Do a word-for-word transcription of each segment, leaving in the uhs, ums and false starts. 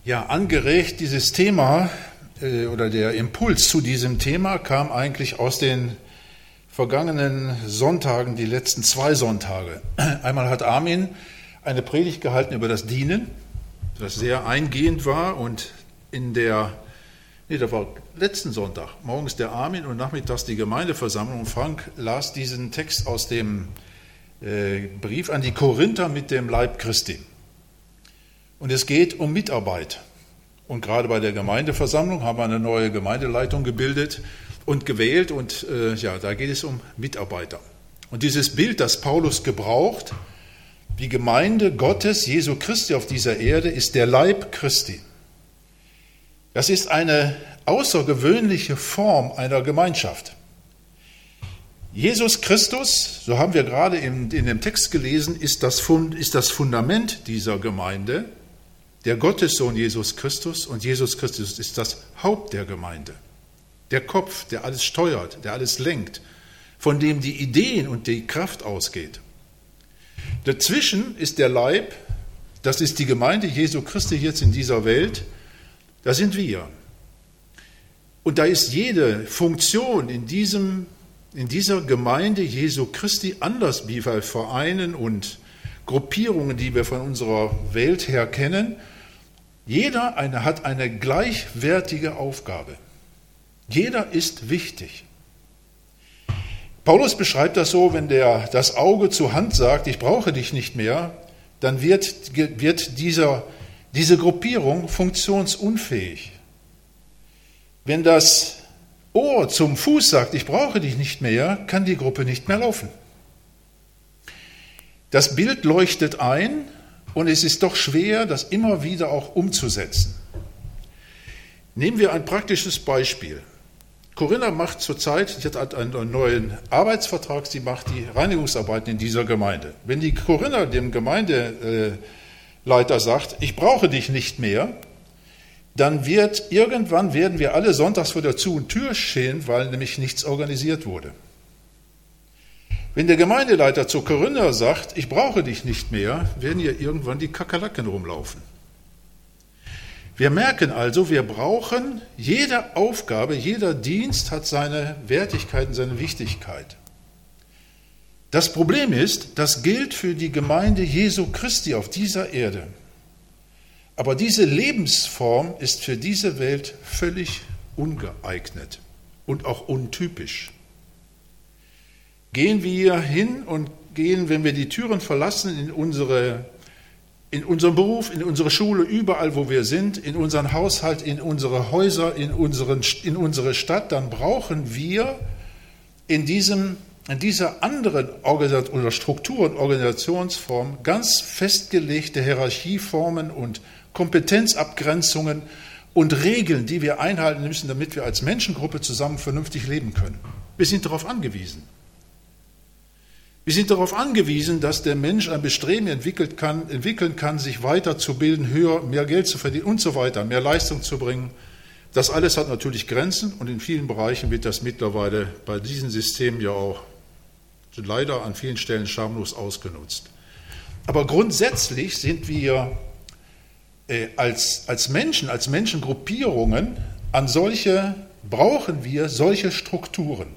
Ja, angeregt dieses Thema äh, oder der Impuls zu diesem Thema kam eigentlich aus den vergangenen Sonntagen, die letzten zwei Sonntage. Einmal hat Armin eine Predigt gehalten über das Dienen, das sehr eingehend war, und in der, nee, das war letzten Sonntag, morgens der Armin und nachmittags die Gemeindeversammlung. Und Frank las diesen Text aus dem äh, Brief an die Korinther mit dem Leib Christi. Und es geht um Mitarbeit. Und gerade bei der Gemeindeversammlung haben wir eine neue Gemeindeleitung gebildet und gewählt. Und äh, ja, da geht es um Mitarbeiter. Und dieses Bild, das Paulus gebraucht, die Gemeinde Gottes, Jesu Christi auf dieser Erde, ist der Leib Christi. Das ist eine außergewöhnliche Form einer Gemeinschaft. Jesus Christus, so haben wir gerade in, in dem Text gelesen, ist das, Fund, ist das Fundament dieser Gemeinde. Der Gottessohn Jesus Christus, und Jesus Christus ist das Haupt der Gemeinde. Der Kopf, der alles steuert, der alles lenkt, von dem die Ideen und die Kraft ausgeht. Dazwischen ist der Leib, das ist die Gemeinde Jesu Christi jetzt in dieser Welt, da sind wir. Und da ist jede Funktion in, diesem, in dieser Gemeinde Jesu Christi anders wie bei Vereinen und Gruppierungen, die wir von unserer Welt her kennen. Jeder eine, hat eine gleichwertige Aufgabe. Jeder ist wichtig. Paulus beschreibt das so, wenn der, das Auge zur Hand sagt, ich brauche dich nicht mehr, dann wird, wird dieser, diese Gruppierung funktionsunfähig. Wenn das Ohr zum Fuß sagt, ich brauche dich nicht mehr, kann die Gruppe nicht mehr laufen. Das Bild leuchtet ein, und es ist doch schwer, das immer wieder auch umzusetzen. Nehmen wir ein praktisches Beispiel. Corinna macht zurzeit, sie hat einen neuen Arbeitsvertrag, sie macht die Reinigungsarbeiten in dieser Gemeinde. Wenn die Corinna dem Gemeindeleiter sagt, ich brauche dich nicht mehr, dann wird irgendwann werden wir alle sonntags vor der Zu- und Tür stehen, weil nämlich nichts organisiert wurde. Wenn der Gemeindeleiter zu Corinna sagt, ich brauche dich nicht mehr, werden hier irgendwann die Kakerlaken rumlaufen. Wir merken also, wir brauchen, jede Aufgabe, jeder Dienst hat seine Wertigkeit und seine Wichtigkeit. Das Problem ist, das gilt für die Gemeinde Jesu Christi auf dieser Erde. Aber diese Lebensform ist für diese Welt völlig ungeeignet und auch untypisch. Gehen wir hin und gehen, wenn wir die Türen verlassen, in, unsere, in unseren Beruf, in unsere Schule, überall, wo wir sind, in unseren Haushalt, in unsere Häuser, in, unseren, in unsere Stadt, dann brauchen wir in, diesem, in dieser anderen Organisation oder Struktur- und Organisationsform ganz festgelegte Hierarchieformen und Kompetenzabgrenzungen und Regeln, die wir einhalten müssen, damit wir als Menschengruppe zusammen vernünftig leben können. Wir sind darauf angewiesen. Wir sind darauf angewiesen, dass der Mensch ein Bestreben entwickeln kann, entwickeln kann, sich weiterzubilden, höher, mehr Geld zu verdienen und so weiter, mehr Leistung zu bringen. Das alles hat natürlich Grenzen, und in vielen Bereichen wird das mittlerweile bei diesen Systemen ja auch leider an vielen Stellen schamlos ausgenutzt. Aber grundsätzlich sind wir äh, als, als Menschen, als Menschengruppierungen, an solche, brauchen wir solche Strukturen.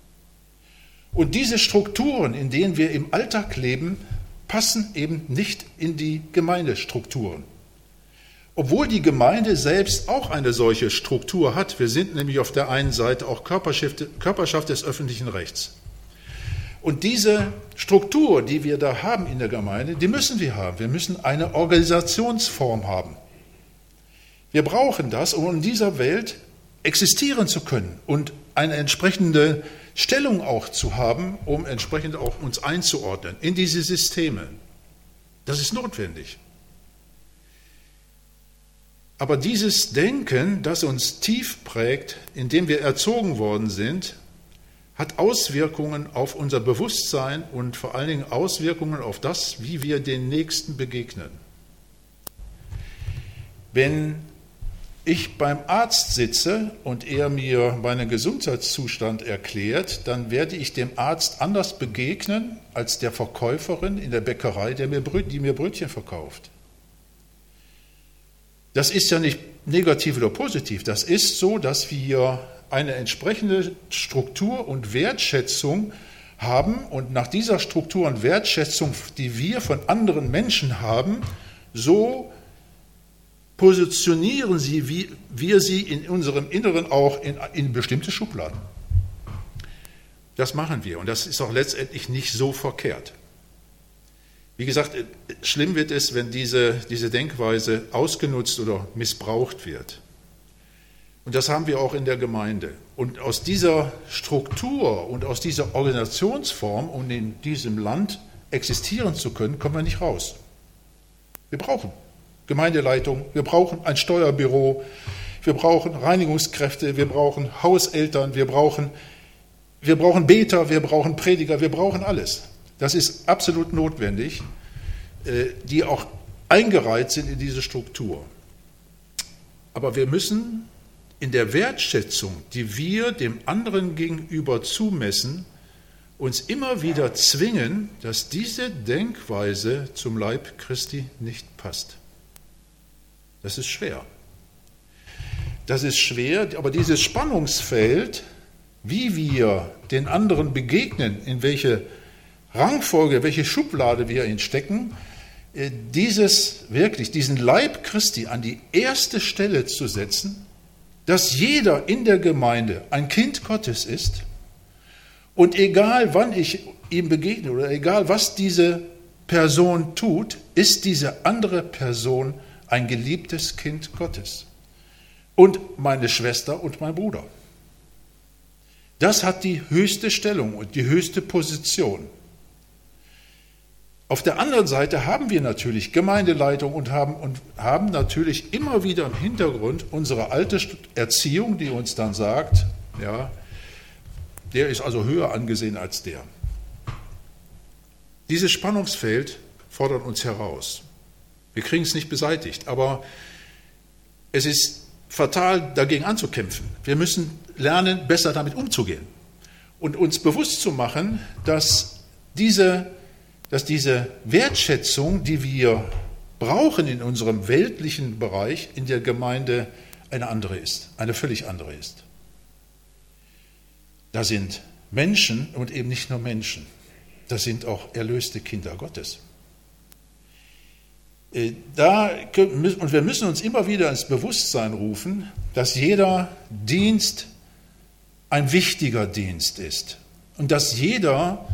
Und diese Strukturen, in denen wir im Alltag leben, passen eben nicht in die Gemeindestrukturen. Obwohl die Gemeinde selbst auch eine solche Struktur hat. Wir sind nämlich auf der einen Seite auch Körperschaft, Körperschaft des öffentlichen Rechts. Und diese Struktur, die wir da haben in der Gemeinde, die müssen wir haben. Wir müssen eine Organisationsform haben. Wir brauchen das, um in dieser Welt existieren zu können und eine entsprechende Stellung auch zu haben, um entsprechend auch uns einzuordnen in diese Systeme. Das ist notwendig. Aber dieses Denken, das uns tief prägt, in dem wir erzogen worden sind, hat Auswirkungen auf unser Bewusstsein und vor allen Dingen Auswirkungen auf das, wie wir den Nächsten begegnen. Wenn ich beim Arzt sitze und er mir meinen Gesundheitszustand erklärt, dann werde ich dem Arzt anders begegnen als der Verkäuferin in der Bäckerei, der mir Bröt, die mir Brötchen verkauft. Das ist ja nicht negativ oder positiv. Das ist so, dass wir eine entsprechende Struktur und Wertschätzung haben und nach dieser Struktur und Wertschätzung, die wir von anderen Menschen haben, so positionieren sie, wie wir sie in unserem Inneren auch in, in bestimmte Schubladen. Das machen wir und das ist auch letztendlich nicht so verkehrt. Wie gesagt, schlimm wird es, wenn diese, diese Denkweise ausgenutzt oder missbraucht wird. Und das haben wir auch in der Gemeinde. Und aus dieser Struktur und aus dieser Organisationsform, um in diesem Land existieren zu können, kommen wir nicht raus. Wir brauchen Gemeindeleitung, wir brauchen ein Steuerbüro, wir brauchen Reinigungskräfte, wir brauchen Hauseltern, wir brauchen, wir brauchen Beter, wir brauchen Prediger, wir brauchen alles. Das ist absolut notwendig, die auch eingereiht sind in diese Struktur. Aber wir müssen in der Wertschätzung, die wir dem anderen gegenüber zumessen, uns immer wieder zwingen, dass diese Denkweise zum Leib Christi nicht passt. Das ist schwer. Das ist schwer, aber dieses Spannungsfeld, wie wir den anderen begegnen, in welche Rangfolge, welche Schublade wir ihn stecken, dieses wirklich, diesen Leib Christi an die erste Stelle zu setzen, dass jeder in der Gemeinde ein Kind Gottes ist und egal wann ich ihm begegne oder egal was diese Person tut, ist diese andere Person ein geliebtes Kind Gottes und meine Schwester und mein Bruder. Das hat die höchste Stellung und die höchste Position. Auf der anderen Seite haben wir natürlich Gemeindeleitung und haben, und haben natürlich immer wieder im Hintergrund unsere alte Erziehung, die uns dann sagt, ja, der ist also höher angesehen als der. Dieses Spannungsfeld fordert uns heraus. Wir kriegen es nicht beseitigt, aber es ist fatal, dagegen anzukämpfen. Wir müssen lernen, besser damit umzugehen und uns bewusst zu machen, dass diese dass diese Wertschätzung, die wir brauchen in unserem weltlichen Bereich, in der Gemeinde eine andere ist, eine völlig andere ist. Da sind Menschen und eben nicht nur Menschen, das sind auch erlöste Kinder Gottes. Da, und wir müssen uns immer wieder ins Bewusstsein rufen, dass jeder Dienst ein wichtiger Dienst ist und dass jeder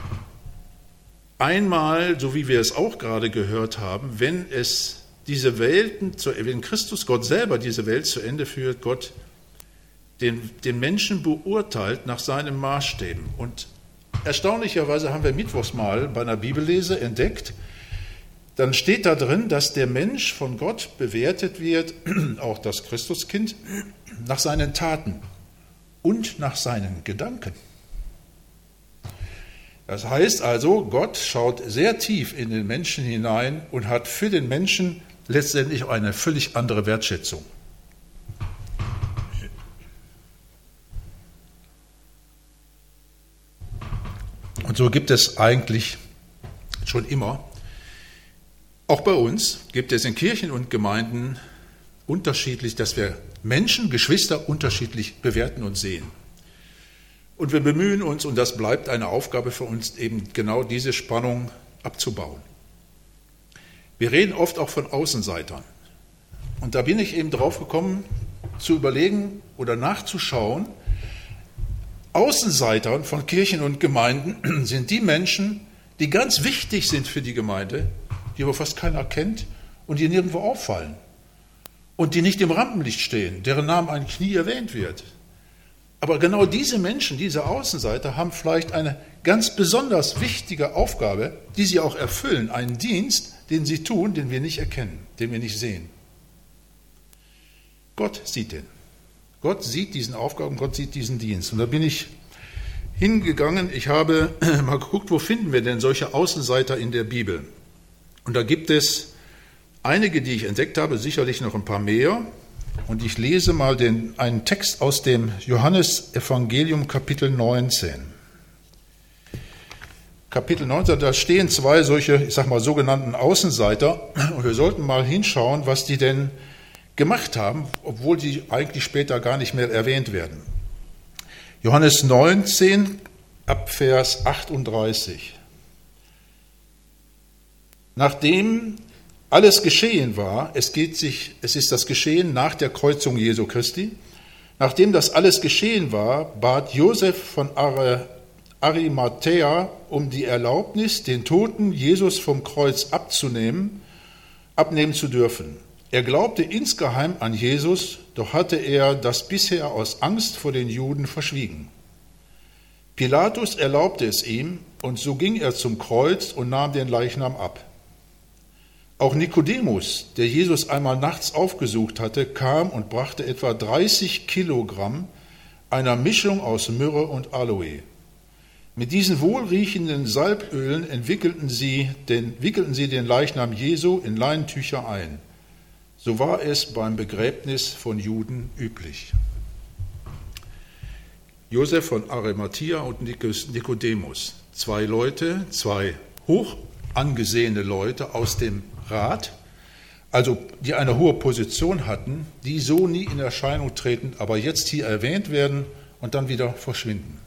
einmal, so wie wir es auch gerade gehört haben, wenn es diese Welten, wenn Christus, Gott selber diese Welt zu Ende führt, Gott den, den Menschen beurteilt nach seinen Maßstäben. Und erstaunlicherweise haben wir mittwochs mal bei einer Bibellese entdeckt, dann steht da drin, dass der Mensch von Gott bewertet wird, auch das Christuskind, nach seinen Taten und nach seinen Gedanken. Das heißt also, Gott schaut sehr tief in den Menschen hinein und hat für den Menschen letztendlich eine völlig andere Wertschätzung. Und so gibt es eigentlich schon immer, auch bei uns gibt es in Kirchen und Gemeinden unterschiedlich, dass wir Menschen, Geschwister unterschiedlich bewerten und sehen. Und wir bemühen uns, und das bleibt eine Aufgabe für uns, eben genau diese Spannung abzubauen. Wir reden oft auch von Außenseitern. Und da bin ich eben drauf gekommen, zu überlegen oder nachzuschauen, Außenseitern von Kirchen und Gemeinden sind die Menschen, die ganz wichtig sind für die Gemeinde, die aber fast keiner kennt und die nirgendwo auffallen und die nicht im Rampenlicht stehen, deren Namen eigentlich nie erwähnt wird. Aber genau diese Menschen, diese Außenseiter, haben vielleicht eine ganz besonders wichtige Aufgabe, die sie auch erfüllen, einen Dienst, den sie tun, den wir nicht erkennen, den wir nicht sehen. Gott sieht den. Gott sieht diesen Aufgaben, Gott sieht diesen Dienst. Und da bin ich hingegangen, ich habe mal geguckt, wo finden wir denn solche Außenseiter in der Bibel? Und da gibt es einige, die ich entdeckt habe, sicherlich noch ein paar mehr. Und ich lese mal den, einen Text aus dem Johannesevangelium, Kapitel neunzehn. Kapitel neunzehn, da stehen zwei solche, ich sag mal, sogenannten Außenseiter. Und wir sollten mal hinschauen, was die denn gemacht haben, obwohl sie eigentlich später gar nicht mehr erwähnt werden. Johannes neunzehn, ab Vers achtunddreißig. Nachdem alles geschehen war, es geht sich, es ist das Geschehen nach der Kreuzung Jesu Christi, nachdem das alles geschehen war, bat Josef von Arimathäa um die Erlaubnis, den Toten Jesus vom Kreuz abzunehmen, abnehmen zu dürfen. Er glaubte insgeheim an Jesus, doch hatte er das bisher aus Angst vor den Juden verschwiegen. Pilatus erlaubte es ihm, und so ging er zum Kreuz und nahm den Leichnam ab. Auch Nikodemus, der Jesus einmal nachts aufgesucht hatte, kam und brachte etwa dreißig Kilogramm einer Mischung aus Myrrhe und Aloe. Mit diesen wohlriechenden Salbölen entwickelten sie den, wickelten sie den Leichnam Jesu in Leinentücher ein. So war es beim Begräbnis von Juden üblich. Josef von Arimathäa und Nikodemus, zwei Leute, zwei hoch angesehene Leute aus dem Rat, also die eine hohe Position hatten, die so nie in Erscheinung treten, aber jetzt hier erwähnt werden und dann wieder verschwinden.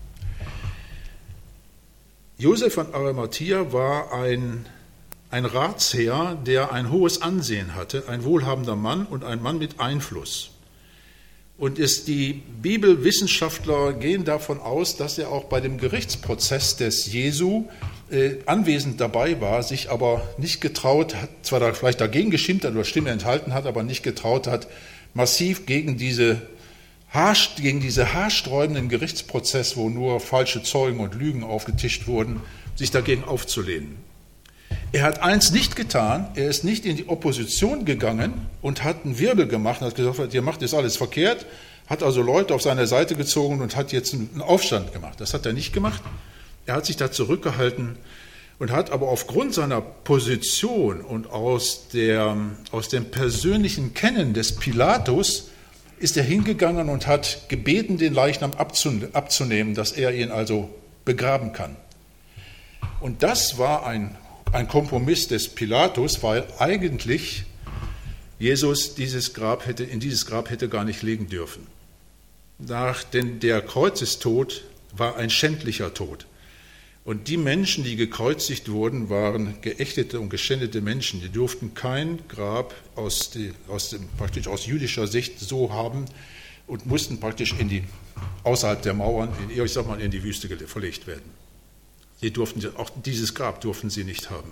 Josef von Arimathäa war ein, ein Ratsherr, der ein hohes Ansehen hatte, ein wohlhabender Mann und ein Mann mit Einfluss. Und ist die Bibelwissenschaftler gehen davon aus, dass er auch bei dem Gerichtsprozess des Jesu äh, anwesend dabei war, sich aber nicht getraut hat, zwar da vielleicht dagegen gestimmt hat oder Stimme enthalten hat, aber nicht getraut hat, massiv gegen diese Haarst- gegen diese haarsträubenden Gerichtsprozess, wo nur falsche Zeugen und Lügen aufgetischt wurden, sich dagegen aufzulehnen. Er hat eins nicht getan, er ist nicht in die Opposition gegangen und hat einen Wirbel gemacht und hat gesagt, ihr macht jetzt alles verkehrt, hat also Leute auf seine Seite gezogen und hat jetzt einen Aufstand gemacht. Das hat er nicht gemacht. Er hat sich da zurückgehalten und hat aber aufgrund seiner Position und aus, der, aus dem persönlichen Kennen des Pilatus ist er hingegangen und hat gebeten, den Leichnam abzunehmen, dass er ihn also begraben kann. Und das war ein, ein Kompromiss des Pilatus, weil eigentlich Jesus dieses Grab hätte, in dieses Grab hätte gar nicht legen dürfen. Nach, denn der Kreuzestod war ein schändlicher Tod. Und die Menschen, die gekreuzigt wurden, waren geächtete und geschändete Menschen. Die durften kein Grab aus, die, aus, dem, praktisch aus jüdischer Sicht so haben und mussten praktisch in die, außerhalb der Mauern, in, ich sag mal, in die Wüste verlegt werden. Sie durften, auch dieses Grab durften sie nicht haben.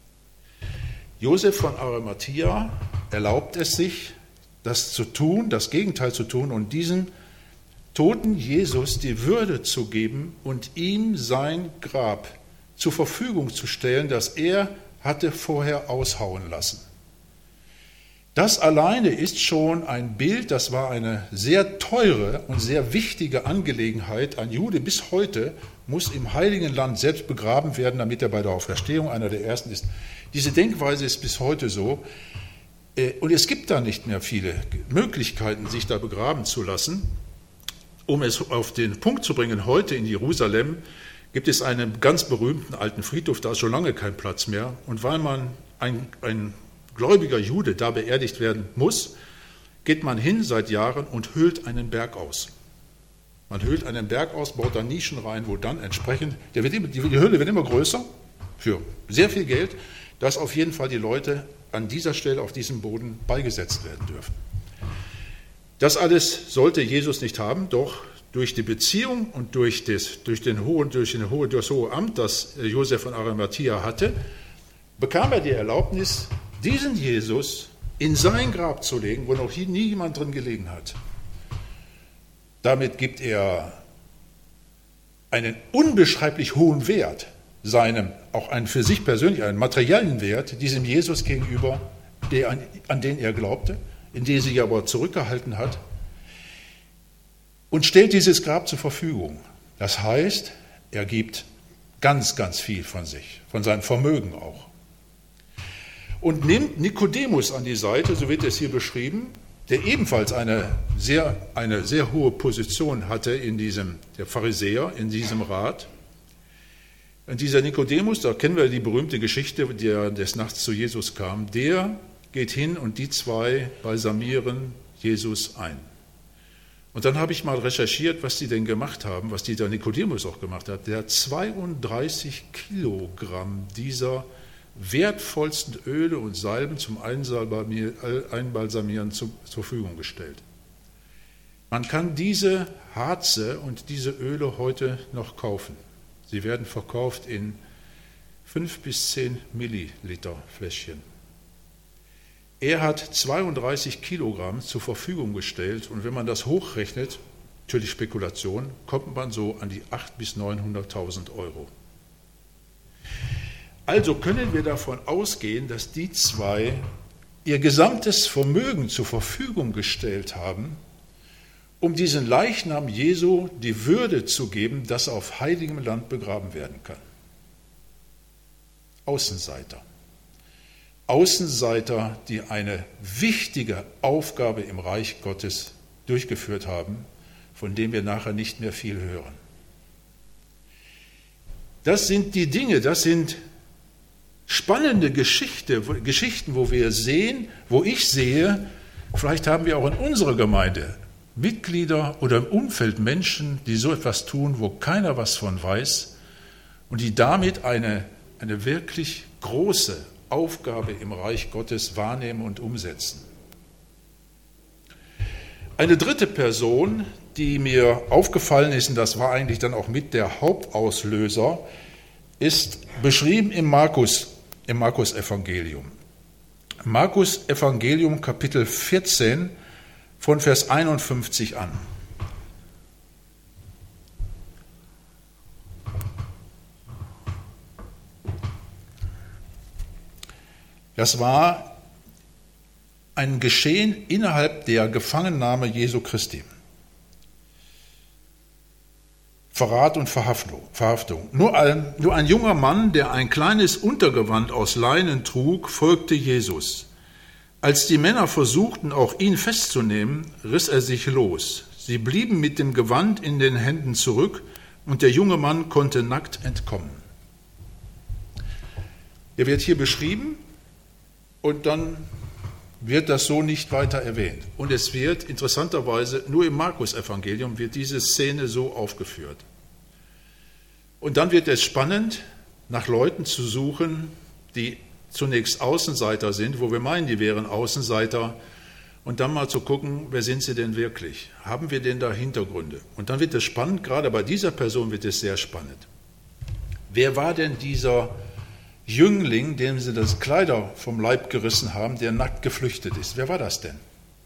Josef von Arimathäa erlaubt es sich, das zu tun, das Gegenteil zu tun und diesen toten Jesus die Würde zu geben und ihm sein Grab zur Verfügung zu stellen, das er hatte vorher aushauen lassen. Das alleine ist schon ein Bild, das war eine sehr teure und sehr wichtige Angelegenheit. Ein Jude bis heute muss im Heiligen Land selbst begraben werden, damit er bei der Auferstehung einer der Ersten ist. Diese Denkweise ist bis heute so. Und es gibt da nicht mehr viele Möglichkeiten, sich da begraben zu lassen. Um es auf den Punkt zu bringen, heute in Jerusalem gibt es einen ganz berühmten alten Friedhof, da ist schon lange kein Platz mehr. Und weil man ein, ein gläubiger Jude da beerdigt werden muss, geht man hin seit Jahren und höhlt einen Berg aus. Man höhlt einen Berg aus, baut da Nischen rein, wo dann entsprechend, der wird, die Höhle wird immer größer, für sehr viel Geld, dass auf jeden Fall die Leute an dieser Stelle, auf diesem Boden beigesetzt werden dürfen. Das alles sollte Jesus nicht haben, doch durch die Beziehung und durch das, durch den hohen, durch den hohe, durch das hohe Amt, das Josef von Arimathäa hatte, bekam er die Erlaubnis, diesen Jesus in sein Grab zu legen, wo noch nie jemand drin gelegen hat. Damit gibt er einen unbeschreiblich hohen Wert, seinem, auch einen für sich persönlich, einen materiellen Wert, diesem Jesus gegenüber, der, an, an den er glaubte, in den sie aber zurückgehalten hat, und stellt dieses Grab zur Verfügung. Das heißt, er gibt ganz, ganz viel von sich, von seinem Vermögen auch. Und nimmt Nikodemus an die Seite, so wird es hier beschrieben, der ebenfalls eine sehr, eine sehr hohe Position hatte in diesem, der Pharisäer, in diesem Rat. Und dieser Nikodemus, da kennen wir die berühmte Geschichte, der des Nachts zu Jesus kam, der geht hin und die zwei balsamieren Jesus ein. Und dann habe ich mal recherchiert, was die denn gemacht haben, was die der Nikodemus auch gemacht hat. Der hat zweiunddreißig Kilogramm dieser wertvollsten Öle und Salben zum Einbalsamieren zur Verfügung gestellt. Man kann diese Harze und diese Öle heute noch kaufen. Sie werden verkauft in fünf bis zehn Milliliter Fläschchen. Er hat zweiunddreißig Kilogramm zur Verfügung gestellt und wenn man das hochrechnet, natürlich Spekulation, kommt man so an die achthunderttausend bis neunhunderttausend Euro. Also können wir davon ausgehen, dass die zwei ihr gesamtes Vermögen zur Verfügung gestellt haben, um diesen Leichnam Jesu die Würde zu geben, dass er auf heiligem Land begraben werden kann. Außenseiter. Außenseiter, die eine wichtige Aufgabe im Reich Gottes durchgeführt haben, von dem wir nachher nicht mehr viel hören. Das sind die Dinge, das sind spannende Geschichte, Geschichten, wo wir sehen, wo ich sehe, vielleicht haben wir auch in unserer Gemeinde Mitglieder oder im Umfeld Menschen, die so etwas tun, wo keiner was von weiß und die damit eine, eine wirklich große Aufgabe im Reich Gottes wahrnehmen und umsetzen. Eine dritte Person, die mir aufgefallen ist, und das war eigentlich dann auch mit der Hauptauslöser, ist beschrieben im Markus, im Markus-Evangelium. Markus-Evangelium, Kapitel vierzehn, von Vers einundfünfzig an. Das war ein Geschehen innerhalb der Gefangennahme Jesu Christi. Verrat und Verhaftung. Nur ein, nur ein junger Mann, der ein kleines Untergewand aus Leinen trug, folgte Jesus. Als die Männer versuchten, auch ihn festzunehmen, riss er sich los. Sie blieben mit dem Gewand in den Händen zurück und der junge Mann konnte nackt entkommen. Er wird hier beschrieben und dann wird das so nicht weiter erwähnt. Und es wird interessanterweise nur im Markus-Evangelium wird diese Szene so aufgeführt. Und dann wird es spannend, nach Leuten zu suchen, die zunächst Außenseiter sind, wo wir meinen, die wären Außenseiter, und dann mal zu gucken, wer sind sie denn wirklich? Haben wir denn da Hintergründe? Und dann wird es spannend, gerade bei dieser Person wird es sehr spannend. Wer war denn dieser Jüngling, dem sie das Kleider vom Leib gerissen haben, der nackt geflüchtet ist? Wer war das denn?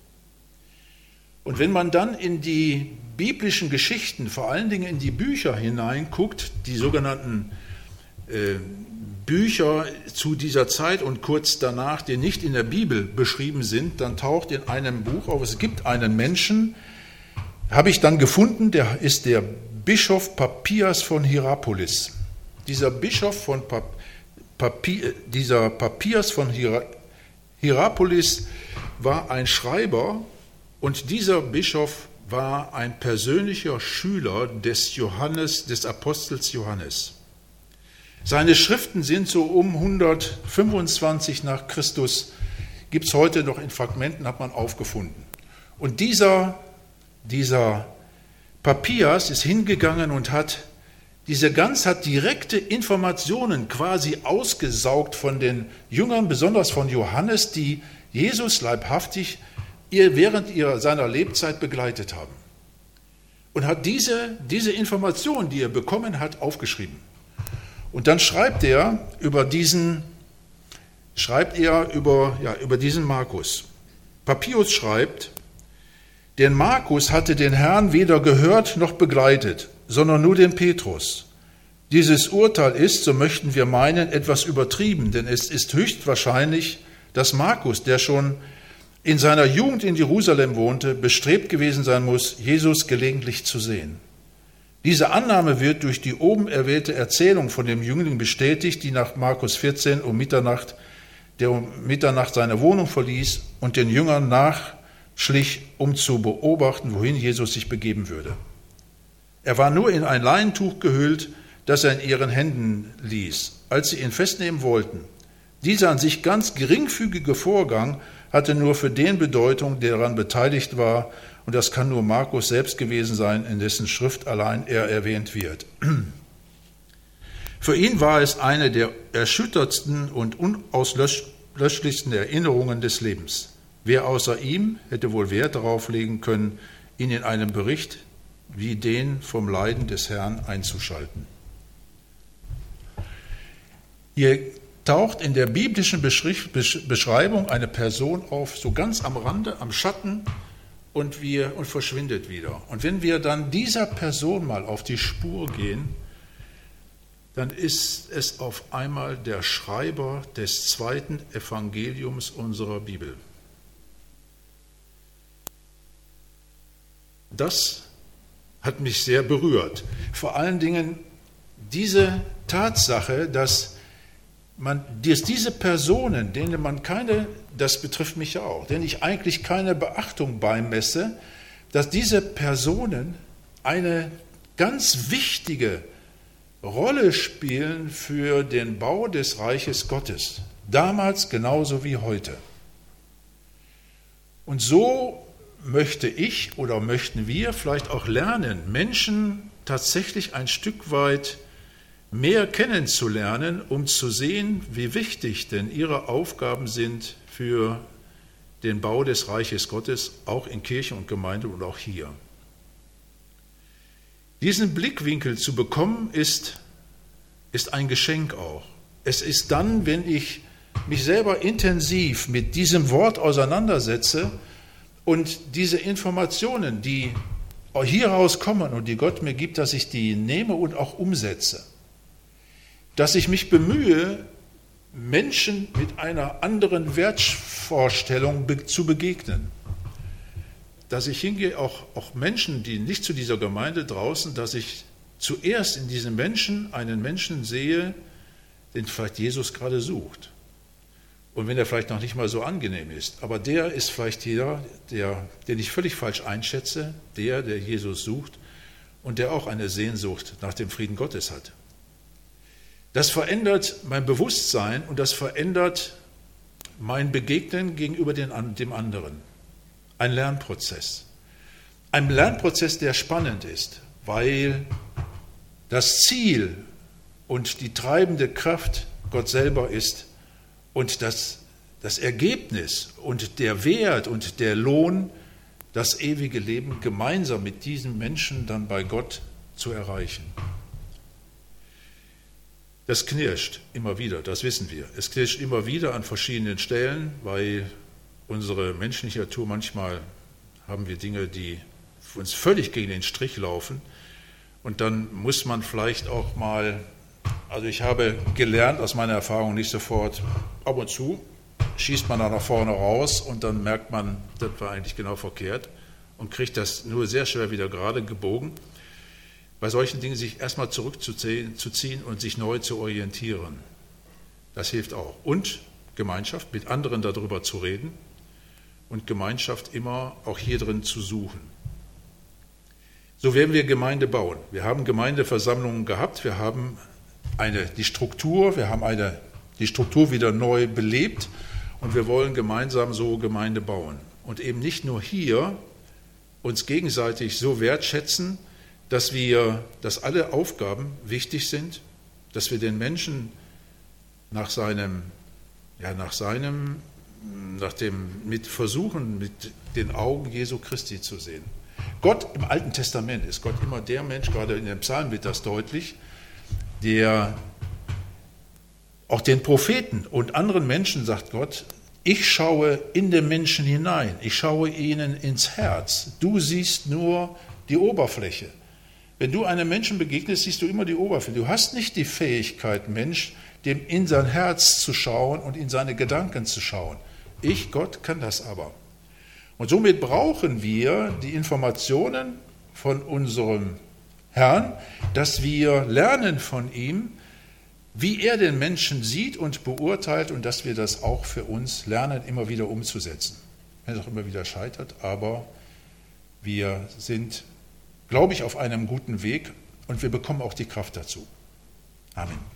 Und wenn man dann in die biblischen Geschichten, vor allen Dingen in die Bücher hineinguckt, die sogenannten äh, Bücher zu dieser Zeit und kurz danach, die nicht in der Bibel beschrieben sind, dann taucht in einem Buch auf, es gibt einen Menschen, habe ich dann gefunden, der ist der Bischof Papias von Hierapolis. Dieser Bischof von Papias, Papi, dieser Papias von Hierapolis war ein Schreiber und dieser Bischof war ein persönlicher Schüler des Johannes, des Apostels Johannes. Seine Schriften sind so um hundertfünfundzwanzig nach Christus, gibt es heute noch in Fragmenten, hat man aufgefunden. Und dieser, dieser Papias ist hingegangen und hat Diese ganz hat direkte Informationen quasi ausgesaugt von den Jüngern, besonders von Johannes, die Jesus leibhaftig während ihrer, seiner Lebzeit begleitet haben. Und hat diese, diese Informationen, die er bekommen hat, aufgeschrieben. Und dann schreibt er über diesen, schreibt er über, ja, über diesen Markus. Papias schreibt, denn Markus hatte den Herrn weder gehört noch begleitet, sondern nur den Petrus. Dieses Urteil ist, so möchten wir meinen, etwas übertrieben, denn es ist höchstwahrscheinlich, dass Markus, der schon in seiner Jugend in Jerusalem wohnte, bestrebt gewesen sein muss, Jesus gelegentlich zu sehen. Diese Annahme wird durch die oben erwähnte Erzählung von dem Jüngling bestätigt, die nach Markus vierzehn um Mitternacht, der um Mitternacht seine Wohnung verließ und den Jüngern nachschlich, um zu beobachten, wohin Jesus sich begeben würde. Er war nur in ein Leinentuch gehüllt, das er in ihren Händen ließ. Als sie ihn festnehmen wollten, Dieser an sich ganz geringfügige Vorgang hatte nur für den Bedeutung, der daran beteiligt war, und das kann nur Markus selbst gewesen sein, in dessen Schrift allein er erwähnt wird. Für ihn war es eine der erschütterndsten und unauslöschlichsten Erinnerungen des Lebens. Wer außer ihm hätte wohl Wert darauf legen können, ihn in einem Bericht wie den vom Leiden des Herrn einzuschalten. Hier taucht in der biblischen Beschreibung eine Person auf, so ganz am Rande, am Schatten, und, wir, und verschwindet wieder. Und wenn wir dann dieser Person mal auf die Spur gehen, dann ist es auf einmal der Schreiber des zweiten Evangeliums unserer Bibel. Das hat mich sehr berührt. Vor allen Dingen diese Tatsache, dass man, dass diese Personen, denen man keine, das betrifft mich ja auch, denen ich eigentlich keine Beachtung beimesse, dass diese Personen eine ganz wichtige Rolle spielen für den Bau des Reiches Gottes, damals genauso wie heute. Und so möchte ich oder möchten wir vielleicht auch lernen, Menschen tatsächlich ein Stück weit mehr kennenzulernen, um zu sehen, wie wichtig denn ihre Aufgaben sind für den Bau des Reiches Gottes, auch in Kirche und Gemeinde und auch hier. Diesen Blickwinkel zu bekommen, ist, ist ein Geschenk auch. Es ist dann, wenn ich mich selber intensiv mit diesem Wort auseinandersetze und diese Informationen, die hieraus kommen und die Gott mir gibt, dass ich die nehme und auch umsetze. Dass ich mich bemühe, Menschen mit einer anderen Wertvorstellung zu begegnen. Dass ich hingehe, auch, auch Menschen, die nicht zu dieser Gemeinde draußen, dass ich zuerst in diesen Menschen einen Menschen sehe, den vielleicht Jesus gerade sucht. Und wenn er vielleicht noch nicht mal so angenehm ist, aber der ist vielleicht jeder, der, den ich völlig falsch einschätze, der, der Jesus sucht und der auch eine Sehnsucht nach dem Frieden Gottes hat. Das verändert mein Bewusstsein und das verändert mein Begegnen gegenüber den, dem anderen. Ein Lernprozess. Ein Lernprozess, der spannend ist, weil das Ziel und die treibende Kraft Gott selber ist und das, das Ergebnis und der Wert und der Lohn, das ewige Leben gemeinsam mit diesen Menschen dann bei Gott zu erreichen. Das knirscht immer wieder, das wissen wir. Es knirscht immer wieder an verschiedenen Stellen, weil unsere menschliche Natur, manchmal haben wir Dinge, die uns völlig gegen den Strich laufen. Und dann muss man vielleicht auch mal, also ich habe gelernt aus meiner Erfahrung nicht sofort, ab und zu schießt man da nach vorne raus und dann merkt man, das war eigentlich genau verkehrt und kriegt das nur sehr schwer wieder gerade gebogen. Bei solchen Dingen sich erstmal zurückzuziehen zu ziehen und sich neu zu orientieren. Das hilft auch. Und Gemeinschaft, mit anderen darüber zu reden und Gemeinschaft immer auch hier drin zu suchen. So werden wir Gemeinde bauen. Wir haben Gemeindeversammlungen gehabt, wir haben eine, die Struktur, wir haben eine, die Struktur wieder neu belebt und wir wollen gemeinsam so Gemeinde bauen. Und eben nicht nur hier uns gegenseitig so wertschätzen, dass wir, dass alle Aufgaben wichtig sind, dass wir den Menschen nach seinem, ja, nach seinem, nach dem, mit versuchen, mit den Augen Jesu Christi zu sehen. Gott im Alten Testament ist Gott immer der Mensch, gerade in den Psalmen wird das deutlich, der auch den Propheten und anderen Menschen sagt Gott, ich schaue in den Menschen hinein, ich schaue ihnen ins Herz, du siehst nur die Oberfläche. Wenn du einem Menschen begegnest, siehst du immer die Oberfläche. Du hast nicht die Fähigkeit, Mensch, dem in sein Herz zu schauen und in seine Gedanken zu schauen. Ich, Gott, kann das aber. Und somit brauchen wir die Informationen von unserem Herrn, dass wir lernen von ihm, wie er den Menschen sieht und beurteilt und dass wir das auch für uns lernen, immer wieder umzusetzen. Wenn es auch immer wieder scheitert, aber wir sind, glaube ich, auf einem guten Weg und wir bekommen auch die Kraft dazu. Amen.